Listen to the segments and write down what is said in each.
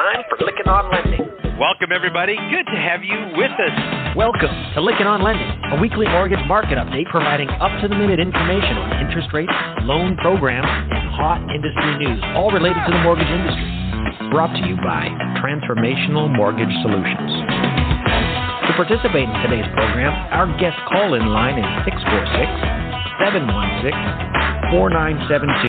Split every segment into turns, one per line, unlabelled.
time for Lykken on Lending.
Welcome, everybody. Good to have you with us.
Welcome to Lykken on Lending, a weekly mortgage market update providing up-to-the-minute information on interest rates, loan programs, and hot industry news, all related to the mortgage industry. Brought to you by Transformational Mortgage Solutions. To participate in today's program, our guest call-in line is 646-716-4972.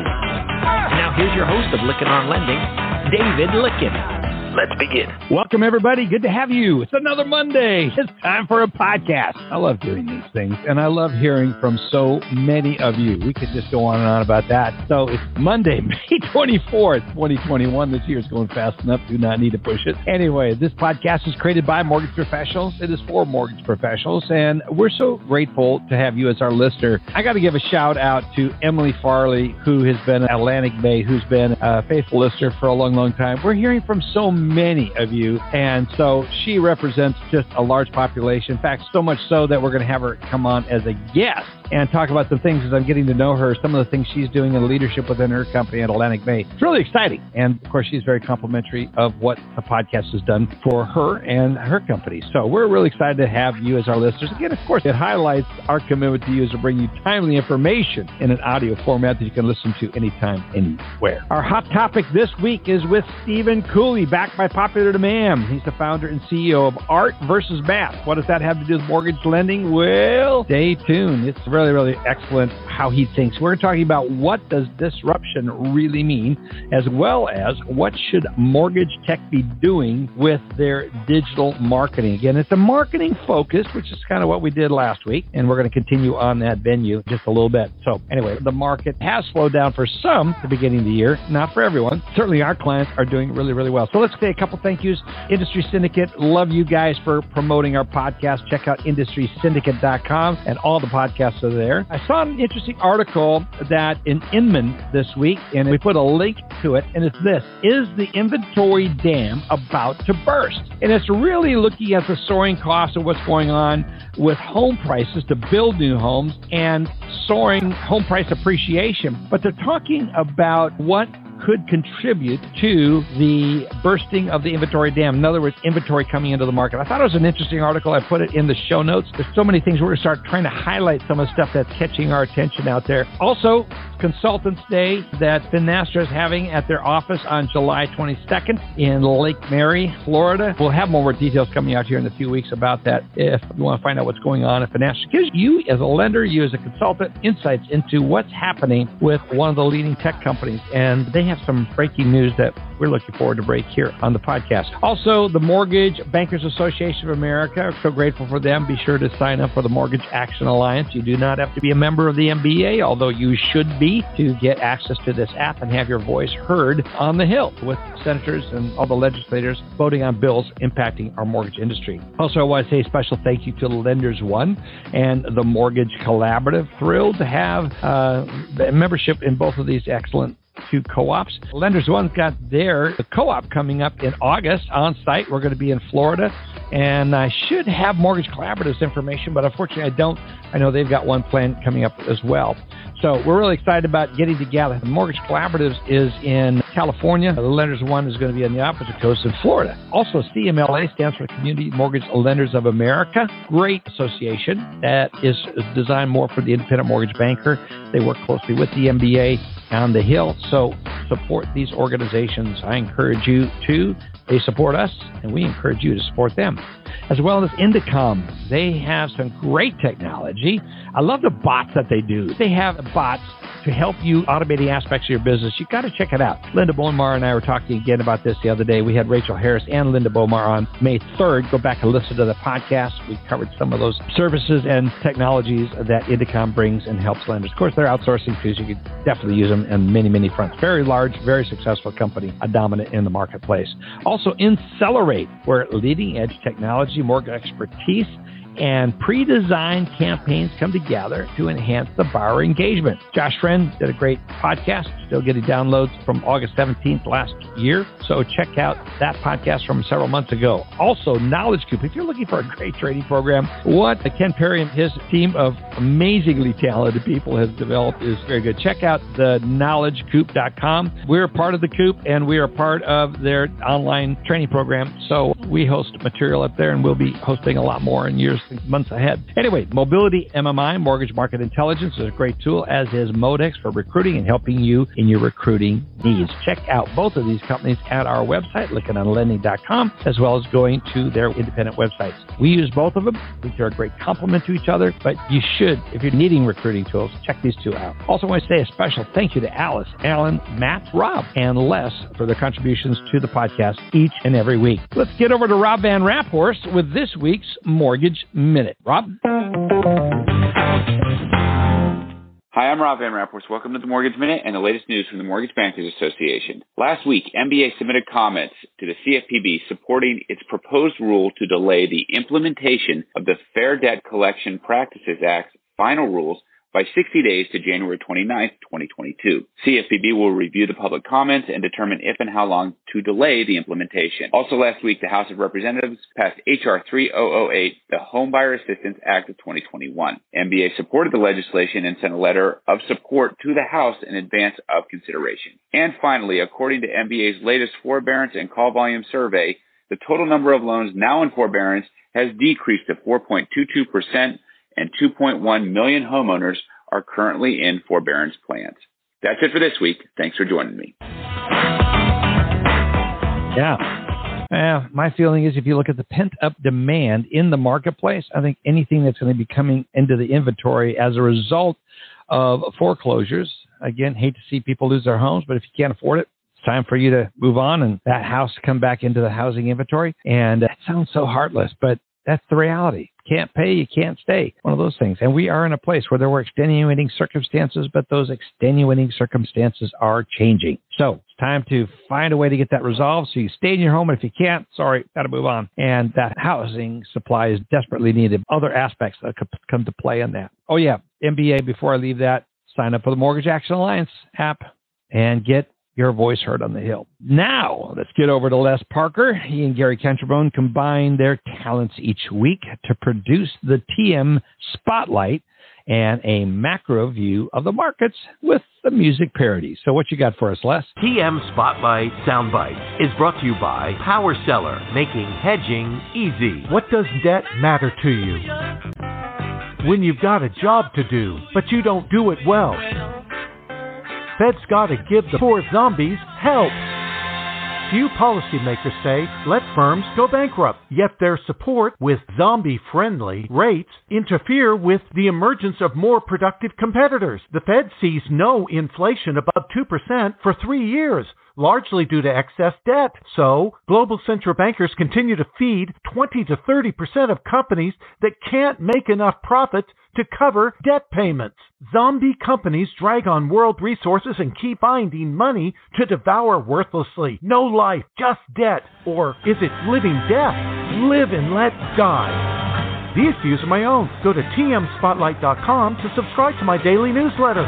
Now here's your host of Lykken on Lending, David Lykken.
Let's begin.
Welcome, everybody. Good to have you. It's another Monday. It's time for a podcast. I love doing these things, and I love hearing from so many of you. We could just go on and on about that. So it's Monday, May 24th, 2021. This year is going fast enough. Do not need to push it. Anyway, this podcast is created by mortgage professionals. It is for mortgage professionals, and we're so grateful to have you as our listener. I got to give a shout out to Emily Farley, who has been at Atlantic Bay, who's been a faithful listener for a long, long time. We're hearing from so many of you, and so she represents just a large population. In fact, so much so that we're going to have her come on as a guest and talk about some things as I'm getting to know her, some of the things she's doing in leadership within her company at Atlantic Bay. It's really exciting, and of course, she's very complimentary of what the podcast has done for her and her company. So we're really excited to have you as our listeners. Again, of course, it highlights our commitment to you is to bring you timely information in an audio format that you can listen to anytime, anywhere. Our hot topic this week is with Stephen Cooley, backed by popular demand. He's the founder and CEO of Art versus Math. What does that have to do with mortgage lending? Well, stay tuned. It's really, really excellent how he thinks. We're talking about what does disruption really mean, as well as what should mortgage tech be doing with their digital marketing. Again, it's a marketing focus, which is kind of what we did last week, and we're going to continue on that venue just a little bit. So anyway, the market has slowed down for some at the beginning of the year, not for everyone. Certainly our clients are doing really, really well. So let's say a couple thank yous. Industry Syndicate, love you guys for promoting our podcast. Check out industrysyndicate.com, and all the podcasts are there. I saw an interesting article that in Inman this week, and we put a link to it, and it's this: is the inventory dam about to burst? And it's really looking at the soaring cost of what's going on with home prices to build new homes and soaring home price appreciation. But they're talking about what could contribute to the bursting of the inventory dam. In other words, inventory coming into the market. I thought it was an interesting article. I put it in the show notes. There's so many things. We're going to start trying to highlight some of the stuff that's catching our attention out there. Also, Consultants Day that Finastra is having at their office on July 22nd in Lake Mary, Florida. We'll have more details coming out here in a few weeks about that if you want to find out what's going on at Finastra. It gives you as a lender, you as a consultant, insights into what's happening with one of the leading tech companies. And they have some breaking news that we're looking forward to break here on the podcast. Also, the Mortgage Bankers Association of America. I'm so grateful for them. Be sure to sign up for the Mortgage Action Alliance. You do not have to be a member of the MBA, although you should be, to get access to this app and have your voice heard on the Hill with senators and all the legislators voting on bills impacting our mortgage industry. Also, I want to say a special thank you to Lenders One and the Mortgage Collaborative. Thrilled to have membership in both of these excellent two co-ops. Lenders One's got their co-op coming up in August on site. We're going to be in Florida, and I should have Mortgage Collaborative's information, but unfortunately I don't. I know they've got one plan coming up as well. So we're really excited about getting together. The Mortgage Collaboratives is in California. The Lenders One is going to be on the opposite coast in Florida. Also, CMLA stands for Community Mortgage Lenders of America. Great association that is designed more for the independent mortgage banker. They work closely with the MBA on the Hill. So support these organizations. I encourage you to. They support us, and we encourage you to support them. As well as Indicom. They have some great technology. I love the bots that they do. They have bots to help you automating aspects of your business. You got to check it out. Linda Bomar and I were talking again about this the other day. We had Rachel Harris and Linda Bomar on May 3rd. Go back and listen to the podcast. We covered some of those services and technologies that Indicom brings and helps lenders. Of course, they're outsourcing too, so you can definitely use them in many, many fronts. Very large, very successful company, a dominant in the marketplace. Also, Incelerate, where leading edge technology, mortgage expertise, and pre-designed campaigns come together to enhance the borrower engagement. Josh Friend did a great podcast, still getting downloads from August 17th last year. So check out that podcast from several months ago. Also, Knowledge Coop. If you're looking for a great trading program, what Ken Perry and his team of amazingly talented people has developed is very good. Check out the knowledgecoop.com. We're part of the Coop, and we are part of their online training program. So we host material up there, and we'll be hosting a lot more in years, months ahead. Anyway, Mobility MMI, Mortgage Market Intelligence, is a great tool, as is Modex for recruiting and helping you in your recruiting needs. Check out both of these companies at our website, LicketOnLending.com, as well as going to their independent websites. We use both of them. I think they're a great complement to each other, but you should, if you're needing recruiting tools, check these two out. Also, I want to say a special thank you to Alice, Alan, Matt, Rob, and Les for their contributions to the podcast each and every week. Let's get over to Rob Van Raphorst with this week's Mortgage Minute. Rob?
Hi, I'm Rob Van Raphorst. Welcome to the Mortgage Minute and the latest news from the Mortgage Bankers Association. Last week, MBA submitted comments to the CFPB supporting its proposed rule to delay the implementation of the Fair Debt Collection Practices Act's final rules by 60 days to January 29, 2022. CFPB will review the public comments and determine if and how long to delay the implementation. Also last week, the House of Representatives passed H.R. 3008, the Homebuyer Assistance Act of 2021. MBA supported the legislation and sent a letter of support to the House in advance of consideration. And finally, according to MBA's latest forbearance and call volume survey, the total number of loans now in forbearance has decreased to 4.22%, and 2.1 million homeowners are currently in forbearance plans. That's it for this week. Thanks for joining me.
Yeah. My feeling is if you look at the pent-up demand in the marketplace, I think anything that's going to be coming into the inventory as a result of foreclosures, again, hate to see people lose their homes, but if you can't afford it, it's time for you to move on and that house come back into the housing inventory. And it sounds so heartless, but that's the reality. Can't pay, you can't stay. One of those things. And we are in a place where there were extenuating circumstances, but those extenuating circumstances are changing. So it's time to find a way to get that resolved so you stay in your home. And if you can't, sorry, got to move on. And that housing supply is desperately needed. Other aspects that could come to play in that. Oh, yeah. MBA, before I leave that, sign up for the Mortgage Action Alliance app and get your voice heard on the Hill. Now, let's get over to Les Parker. He and Gary Kentrabone combine their talents each week to produce the TM Spotlight and a macro view of the markets with the music parody. So what you got for us, Les?
TM Spotlight Soundbites is brought to you by Power Seller, making hedging easy. What does debt matter to you? When you've got a job to do, but you don't do it well. Fed's got to give the poor zombies help. Few policymakers say, let firms go bankrupt, yet their support with zombie-friendly rates interfere with the emergence of more productive competitors. The Fed sees no inflation above 2% for 3 years, largely due to excess debt. So, global central bankers continue to feed 20 to 30% of companies that can't make enough profits to cover debt payments. Zombie companies drag on world resources and keep finding money to devour worthlessly. No life, just debt. Or is it living death? Live and let die. These views are my own. Go to tmspotlight.com to subscribe to my daily newsletter.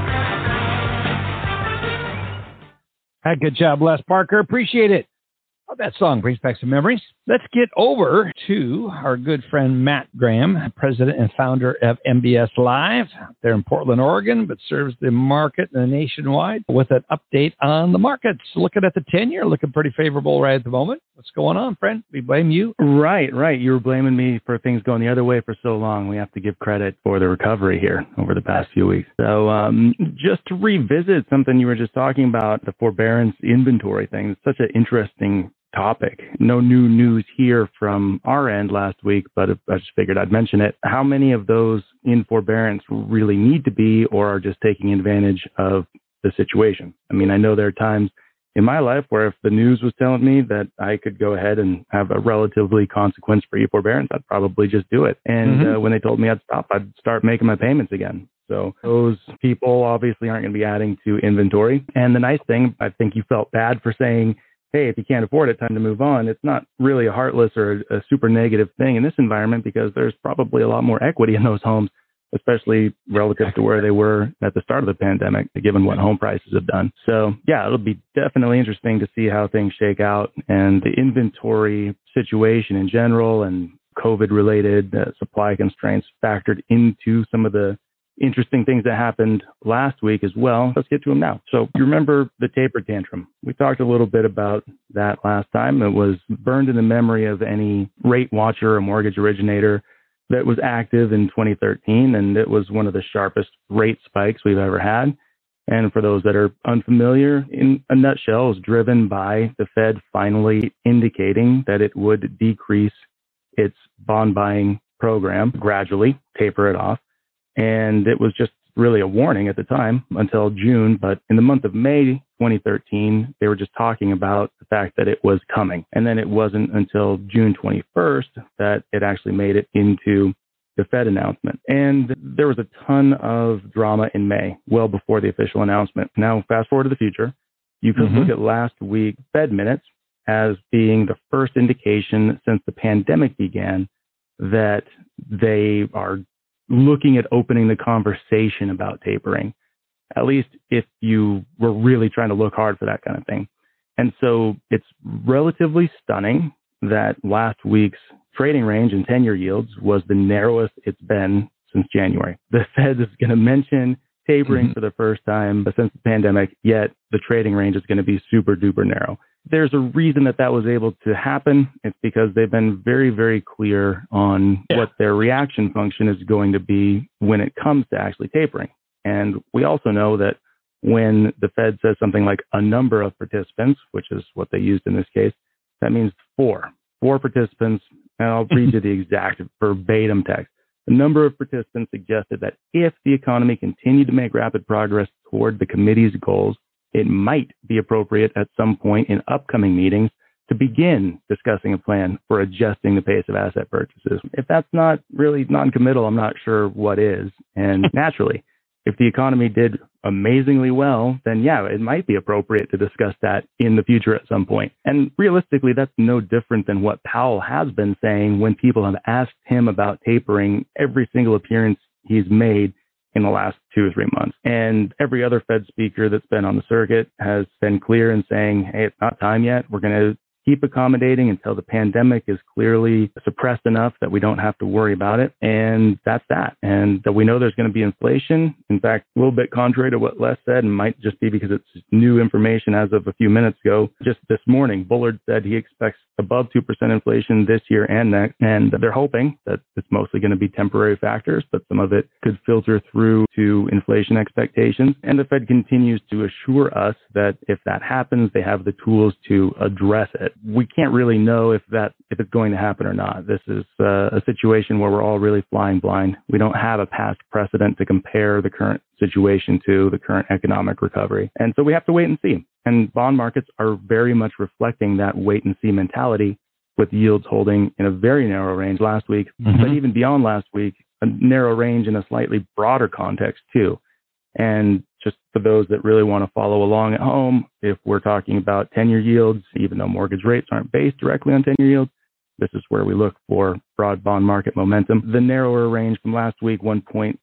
Good job, Les Parker. Appreciate it. Oh, that song brings back some memories. Let's get over to our good friend Matt Graham, president and founder of MBS Live. They're in Portland, Oregon, but serves the market nationwide with an update on the markets. Looking at the 10-year, looking pretty favorable right at the moment. What's going on, friend? We blame you.
Right. You were blaming me for things going the other way for so long. We have to give credit for the recovery here over the past few weeks. So just to revisit something you were just talking about, the forbearance inventory thing. It's such an interesting topic. No new news here from our end last week, but I just figured I'd mention it. How many of those in forbearance really need to be or are just taking advantage of the situation? I mean, I know there are times in my life where if the news was telling me that I could go ahead and have a relatively consequence-free forbearance, I'd probably just do it. And when they told me I'd stop, I'd start making my payments again. So those people obviously aren't going to be adding to inventory. And the nice thing, I think you felt bad for saying hey, if you can't afford it, time to move on. It's not really a heartless or a super negative thing in this environment because there's probably a lot more equity in those homes, especially relative to where they were at the start of the pandemic, given what home prices have done. So yeah, it'll be definitely interesting to see how things shake out and the inventory situation in general and COVID-related supply constraints factored into some of the interesting things that happened last week as well. Let's get to them now. So you remember the taper tantrum. We talked a little bit about that last time. It was burned in the memory of any rate watcher or mortgage originator that was active in 2013, and it was one of the sharpest rate spikes we've ever had. And for those that are unfamiliar, in a nutshell, it was driven by the Fed finally indicating that it would decrease its bond buying program, gradually taper it off. And it was just really a warning at the time until June. But in the month of May 2013, they were just talking about the fact that it was coming. And then it wasn't until June 21st that it actually made it into the Fed announcement. And there was a ton of drama in May, well before the official announcement. Now, fast forward to the future, you could look at last week's Fed minutes as being the first indication since the pandemic began that they are looking at opening the conversation about tapering, at least if you were really trying to look hard for that kind of thing. And so it's relatively stunning that last week's trading range in 10-year yields was the narrowest it's been since January. The Fed is going to mention tapering for the first time since the pandemic, yet the trading range is going to be super duper narrow. There's a reason that that was able to happen. It's because they've been very, very clear on what their reaction function is going to be when it comes to actually tapering. And we also know that when the Fed says something like a number of participants, which is what they used in this case, that means four participants. And I'll read you the exact verbatim text. A number of participants suggested that if the economy continued to make rapid progress toward the committee's goals, it might be appropriate at some point in upcoming meetings to begin discussing a plan for adjusting the pace of asset purchases. If that's not really non-committal, I'm not sure what is. And naturally, if the economy did amazingly well, then yeah, it might be appropriate to discuss that in the future at some point. And realistically, that's no different than what Powell has been saying when people have asked him about tapering every single appearance he's made in the last 2 or 3 months. And every other Fed speaker that's been on the circuit has been clear in saying, hey, it's not time yet. We're going to keep accommodating until the pandemic is clearly suppressed enough that we don't have to worry about it. And that's that. And that we know there's going to be inflation. In fact, a little bit contrary to what Les said, and might just be because it's new information as of a few minutes ago. Just this morning, Bullard said he expects above 2% inflation this year and next. And they're hoping that it's mostly going to be temporary factors, but some of it could filter through to inflation expectations. And the Fed continues to assure us that if that happens, they have the tools to address it. We can't really know if it's going to happen or not. This is a situation where we're all really flying blind. We don't have a past precedent to compare the current situation to the current economic recovery. And so we have to wait and see. And bond markets are very much reflecting that wait and see mentality, with yields holding in a very narrow range last week, but even beyond last week, a narrow range in a slightly broader context too. And just for those that really want to follow along at home, if we're talking about 10-year yields, even though mortgage rates aren't based directly on 10-year yields, this is where we look for broad bond market momentum. The narrower range from last week, 1.62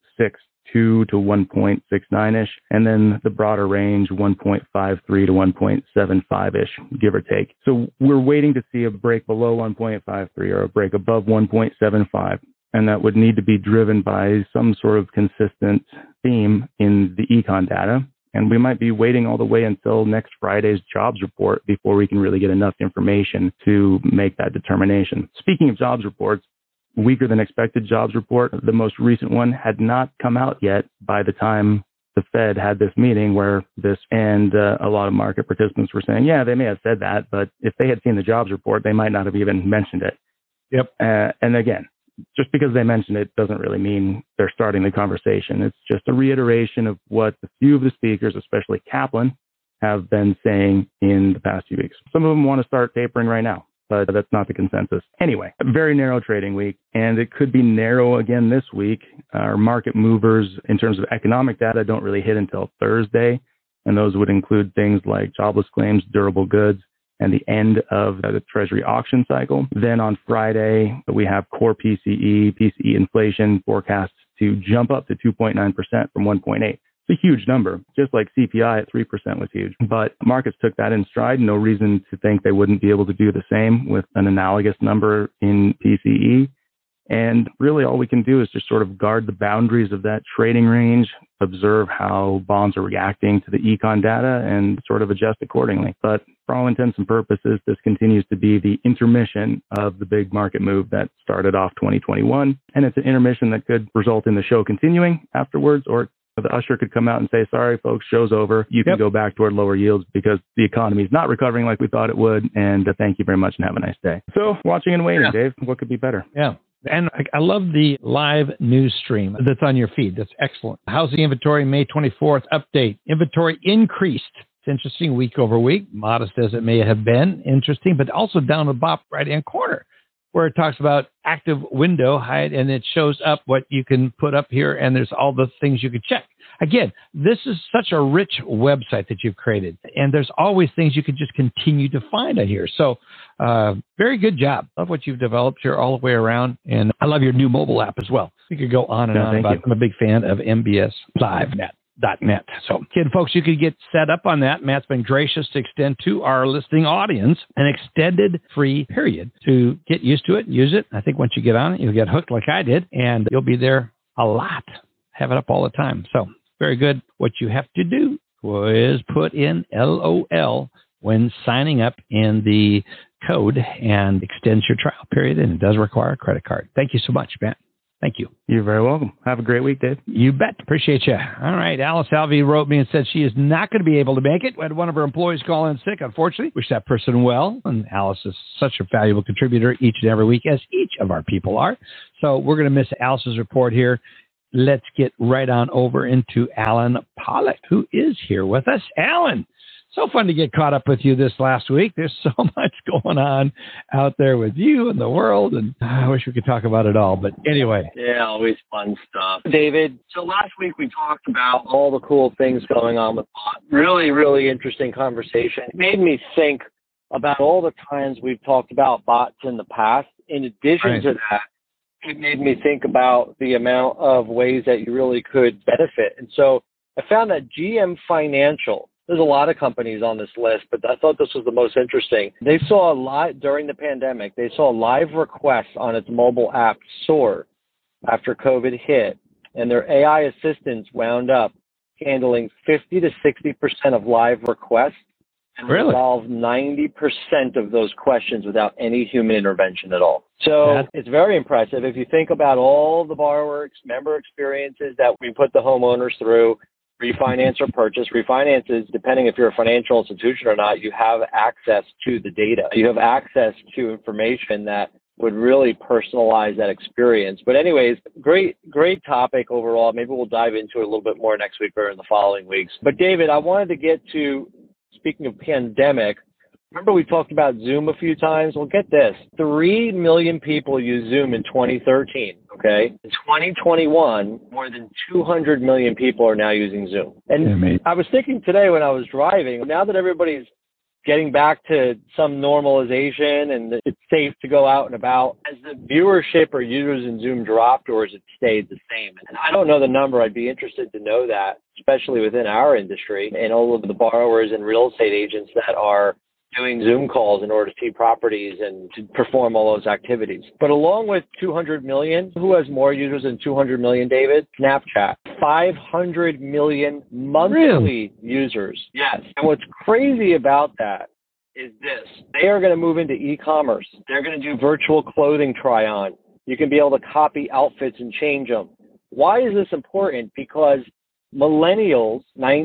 to 1.69-ish, and then the broader range, 1.53 to 1.75-ish, give or take. So we're waiting to see a break below 1.53 or a break above 1.75. And that would need to be driven by some sort of consistent theme in the econ data. And we might be waiting all the way until next Friday's jobs report before we can really get enough information to make that determination. Speaking of jobs reports, weaker than expected jobs report, the most recent one, had not come out yet by the time the Fed had this meeting where this and a lot of market participants were saying, yeah, they may have said that, but if they had seen the jobs report, they might not have even mentioned it. Yep. And again, just because they mention it doesn't really mean they're starting the conversation. It's just a reiteration of what a few of the speakers, especially Kaplan, have been saying in the past few weeks. Some of them want to start tapering right now, but that's not the consensus. Anyway, a very narrow trading week, and it could be narrow again this week. Our market movers in terms of economic data don't really hit until Thursday, and those would include things like jobless claims, durable goods, and the end of the Treasury auction cycle. Then on Friday, we have core PCE inflation forecasts to jump up to 2.9% from 1.8%. It's a huge number, just like CPI at 3% was huge. But markets took that in stride. No reason to think they wouldn't be able to do the same with an analogous number in PCE. And really all we can do is just sort of guard the boundaries of that trading range, observe how bonds are reacting to the econ data, and sort of adjust accordingly. But for all intents and purposes, this continues to be the intermission of the big market move that started off 2021. And it's an intermission that could result in the show continuing afterwards, or the usher could come out and say, sorry, folks, show's over. You can go back toward lower yields because the economy is not recovering like we thought it would. And thank you very much and have a nice day. So watching and waiting, Dave. What could be better?
Yeah. And I love the live news stream that's on your feed. That's excellent. Housing inventory, May 24th update. Inventory increased. It's interesting week over week, modest as it may have been. Interesting, but also down the bottom right-hand corner where it talks about active window height, and it shows up what you can put up here, and there's all the things you can check. Again, this is such a rich website that you've created, and there's always things you can just continue to find out here. So very good job. Love what you've developed here all the way around, and I love your new mobile app as well. We could go on and on about it. I'm a big fan of MBSLive.net. So, again, folks, you could get set up on that. Matt's been gracious to extend to our listening audience an extended free period to get used to it and use it. I think once you get on it, you'll get hooked like I did, and you'll be there a lot. Have it up all the time. So, very good. What you have to do is put in LOL when signing up in the code and extends your trial period, and it does require a credit card. Thank you so much, Matt. Thank you.
You're very welcome. Have a great week, Dave.
You bet. Appreciate you. All right. Alice Alvey wrote me and said she is not going to be able to make it. We had one of her employees call in sick, unfortunately. Wish that person well. And Alice is such a valuable contributor each and every week, as each of our people are. So we're going to miss Alice's report here. Let's get right on over into Alan Pollock, who is here with us. Alan, so fun to get caught up with you this last week. There's so much going on out there with you and the world, and I wish we could talk about it all. But anyway.
Yeah, always fun stuff. David, so last week we talked about all the cool things going on with bot. Really, really interesting conversation. It made me think about all the times we've talked about bots in the past. In addition to that, it made me think about the amount of ways that you really could benefit. And so I found that GM Financial, there's a lot of companies on this list, but I thought this was the most interesting. They saw a lot during the pandemic. They saw live requests on its mobile app soar after COVID hit, and their AI assistants wound up handling 50 to 60% of live requests and resolved 90% of those questions without any human intervention at all. So it's very impressive. If you think about all the borrower member experiences that we put the homeowners through, refinance or purchase. Refinances, depending if you're a financial institution or not, you have access to the data. You have access to information that would really personalize that experience. But anyways, great topic overall. Maybe we'll dive into it a little bit more next week or in the following weeks. But David, I wanted to get to, speaking of pandemic, remember we talked about Zoom a few times? Well, get this. 3 million people used Zoom in 2013, okay? In 2021, more than 200 million people are now using Zoom. And I was thinking today when I was driving, now that everybody's getting back to some normalization and it's safe to go out and about, has the viewership or users in Zoom dropped, or has it stayed the same? And I don't know the number. I'd be interested to know that, especially within our industry and all of the borrowers and real estate agents that are doing Zoom calls in order to see properties and to perform all those activities. But along with 200 million, who has more users than 200 million, David? Snapchat. 500 million monthly users. Yes. And what's crazy about that is this. They are going to move into e-commerce. They're going to do virtual clothing try-on. You can be able to copy outfits and change them. Why is this important? Because millennials,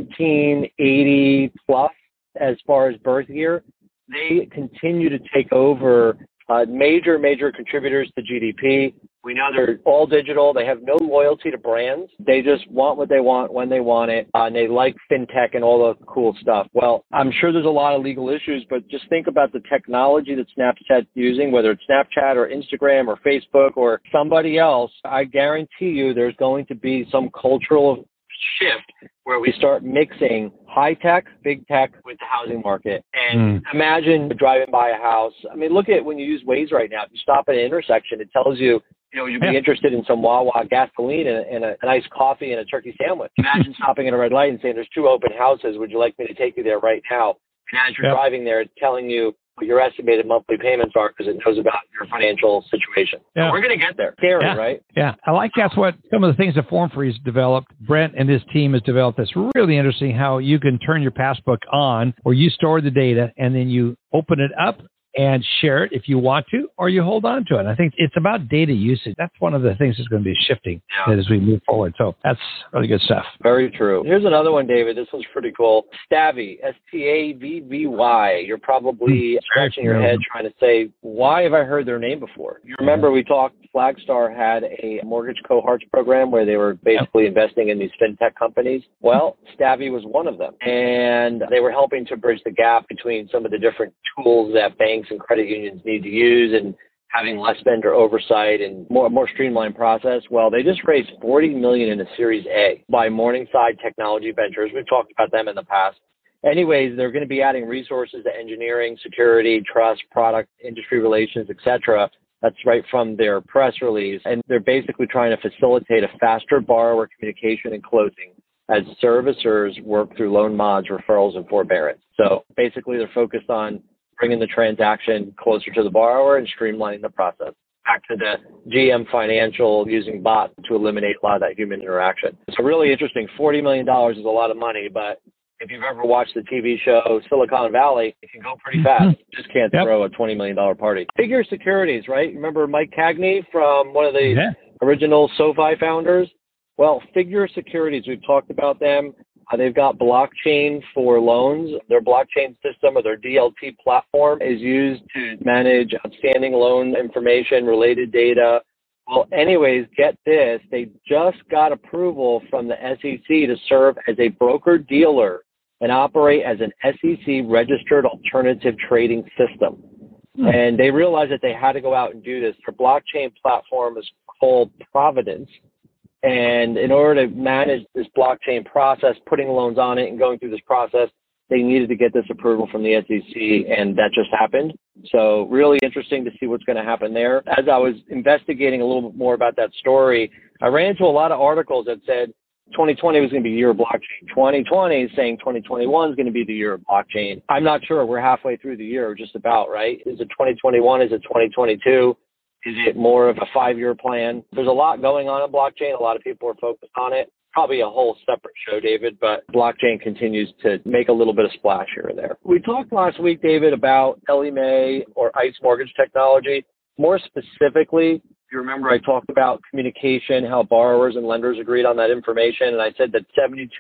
1980 plus, as far as birth year, they continue to take over major contributors to GDP. We know they're all digital. They have no loyalty to brands. They just want what they want when they want it. And they like fintech and all the cool stuff. Well, I'm sure there's a lot of legal issues, but just think about the technology that Snapchat's using, whether it's Snapchat or Instagram or Facebook or somebody else. I guarantee you there's going to be some cultural shift where we start mixing high tech, big tech with the housing market. And imagine driving by a house. I mean, look at when you use Waze right now. If you stop at an intersection, it tells you, you'd be interested in some Wawa gasoline and a nice coffee and a turkey sandwich. Imagine stopping at a red light and saying, there's 2 open houses. Would you like me to take you there right now? And as you're driving there, it's telling you what your estimated monthly payments are because it knows about your financial situation. So we're going to get there. Scary, right?
Yeah. I like that's what some of the things that Form Freeze developed. Brent and his team has developed. That's really interesting how you can turn your passbook on where you store the data and then you open it up and share it if you want to, or you hold on to it. And I think it's about data usage. That's one of the things that's going to be shifting as we move forward. So that's really good stuff.
Very true. Here's another one, David. This one's pretty cool. Stavvy, Stavvy. You're probably scratching your head trying to say, why have I heard their name before? You remember we talked, Flagstar had a mortgage cohorts program where they were basically investing in these fintech companies. Well, Stavvy was one of them. And they were helping to bridge the gap between some of the different tools that banks and credit unions need to use and having less vendor oversight and more streamlined process. Well, they just raised $40 million in a Series A by Morningside Technology Ventures. We've talked about them in the past. Anyways, they're going to be adding resources to engineering, security, trust, product, industry relations, etc. That's right from their press release. And they're basically trying to facilitate a faster borrower communication and closing as servicers work through loan mods, referrals, and forbearance. So basically, they're focused on bringing the transaction closer to the borrower and streamlining the process. Back to the GM Financial using bots to eliminate a lot of that human interaction. So really interesting. $40 million is a lot of money, but if you've ever watched the TV show Silicon Valley, it can go pretty fast. You just can't throw a $20 million party. Figure Securities, right? Remember Mike Cagney from one of the original SoFi founders? Well, Figure Securities, we've talked about them. They've got blockchain for loans. Their blockchain system or their DLT platform is used to manage outstanding loan information, related data. Well, anyways, get this. They just got approval from the SEC to serve as a broker-dealer and operate as an SEC-registered alternative trading system. And they realized that they had to go out and do this. Their blockchain platform is called Providence. And in order to manage this blockchain process, putting loans on it and going through this process, they needed to get this approval from the SEC, and that just happened. So really interesting to see what's going to happen there. As I was investigating a little bit more about that story, I ran into a lot of articles that said 2020 was going to be the year of blockchain. 2020 is saying 2021 is going to be the year of blockchain. I'm not sure. We're halfway through the year, just about, right? Is it 2021? Is it 2022? Is it more of a 5-year plan? There's a lot going on in blockchain. A lot of people are focused on it. Probably a whole separate show, David, but blockchain continues to make a little bit of splash here and there. We talked last week, David, about Ellie Mae or ICE mortgage technology. More specifically, if you remember, I talked about communication, how borrowers and lenders agreed on that information, and I said that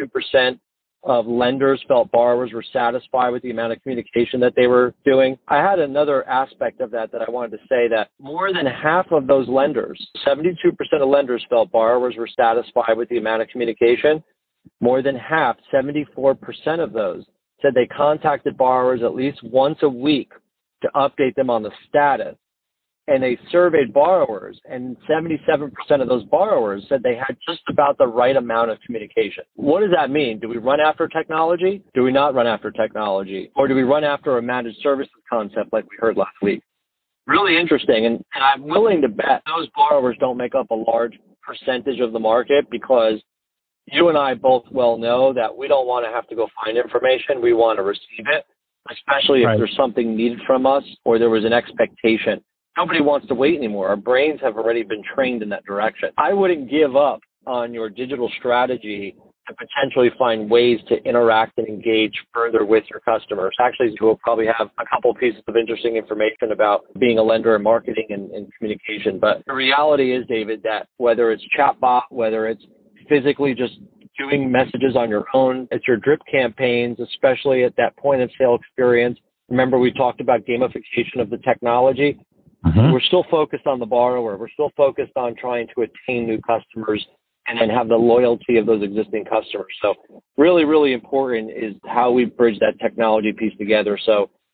72% of lenders felt borrowers were satisfied with the amount of communication that they were doing. I had another aspect of that I wanted to say, that more than half of those lenders, 72% of lenders felt borrowers were satisfied with the amount of communication. More than half, 74% of those, said they contacted borrowers at least once a week to update them on the status. And they surveyed borrowers, and 77% of those borrowers said they had just about the right amount of communication. What does that mean? Do we run after technology? Do we not run after technology? Or do we run after a managed services concept like we heard last week? Really interesting, and I'm willing to bet those borrowers don't make up a large percentage of the market, because you and I both well know that we don't want to have to go find information. We want to receive it, especially if there's something needed from us or there was an expectation. Nobody wants to wait anymore. Our brains have already been trained in that direction. I wouldn't give up on your digital strategy to potentially find ways to interact and engage further with your customers. Actually, we'll probably have a couple pieces of interesting information about being a lender in marketing and communication. But the reality is, David, that whether it's chatbot, whether it's physically just doing messages on your own, it's your drip campaigns, especially at that point of sale experience. Remember, we talked about gamification of the technology. We're still focused on the borrower. We're still focused on trying to attain new customers and then have the loyalty of those existing customers. So really, really important is how we bridge that technology piece together. So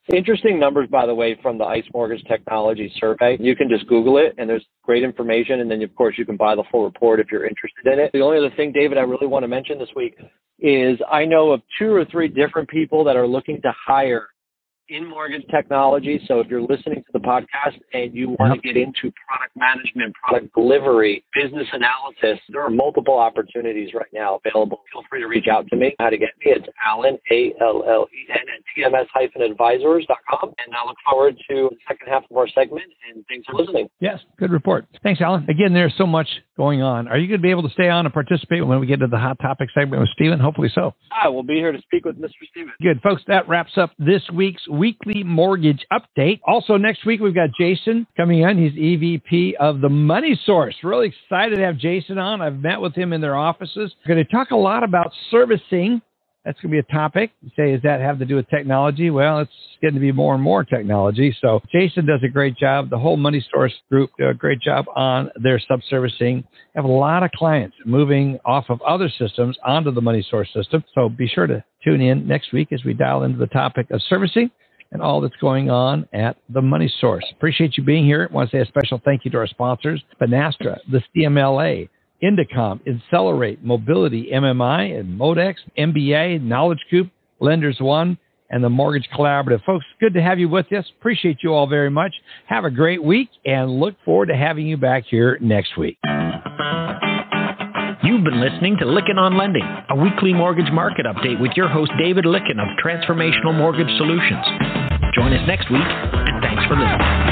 Interesting numbers, by the way, from the ICE Mortgage Technology Survey. You can just Google it, and there's great information. And then, of course, you can buy the full report if you're interested in it. The only other thing, David, I really want to mention this week is I know of 2 or 3 different people that are looking to hire in mortgage technology. So if you're listening to the podcast and you want to get into product management, product delivery, business analysis, there are multiple opportunities right now available. Feel free to reach out to me. How to get me? It's Allen, Allen, at tms-advisors.com. And I look forward to the second half of our segment, and thanks for listening.
Yes, good report. Thanks, Allen. Again, there's so much going on. Are you going to be able to stay on and participate when we get to the hot topic segment with Stephen? Hopefully so.
I will be here to speak with Mr. Stephen.
Good, folks. That wraps up this week's weekly mortgage update. Also, next week, we've got Jason coming in. He's EVP of the Money Source. Really excited to have Jason on. I've met with him in their offices. We're going to talk a lot about servicing. That's going to be a topic. You say, does that have to do with technology? Well, it's getting to be more and more technology. So Jason does a great job. The whole Money Source group do a great job on their subservicing. Have a lot of clients moving off of other systems onto the Money Source system. So be sure to tune in next week as we dial into the topic of servicing and all that's going on at the Money Source. Appreciate you being here. I want to say a special thank you to our sponsors, Finastra, the CMLA, Indicom, Accelerate, Mobility, MMI, and Modex, MBA, Knowledge Coop, Lenders One, and the Mortgage Collaborative. Folks, good to have you with us. Appreciate you all very much. Have a great week, and look forward to having you back here next week.
You've been listening to Lykken on Lending, a weekly mortgage market update with your host, David Lykken of Transformational Mortgage Solutions. Join us next week, and thanks for listening.